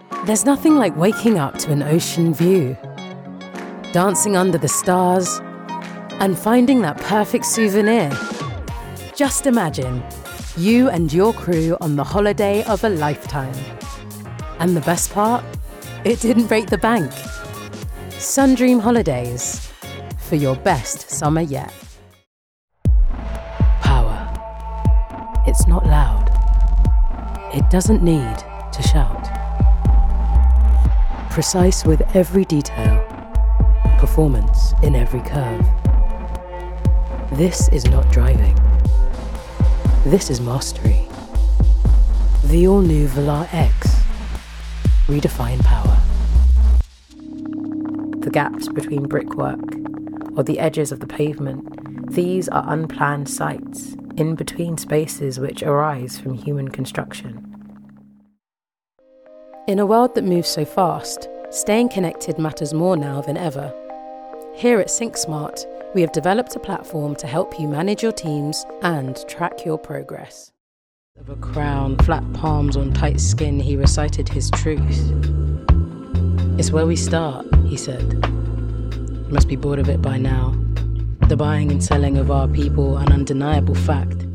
There's nothing like waking up to an ocean view, dancing under the stars, and finding that perfect souvenir. Just imagine you and your crew on the holiday of a lifetime. And the best part? It didn't break the bank. Sundream Holidays, for your best summer yet. Power. It's not loud. It doesn't need to shout. Precise with every detail. Performance in every curve. This is not driving. This is mastery. The all-new Velar X. Redefine power. The gaps between brickwork or the edges of the pavement, these are unplanned sites in between spaces which arise from human construction. In a world that moves so fast, staying connected matters more now than ever. Here at SyncSmart, we have developed a platform to help you manage your teams and track your progress. Of a crown, flat palms on tight skin, he recited his truth. It's where we start, he said. You must be bored of it by now. The buying and selling of our people, an undeniable fact.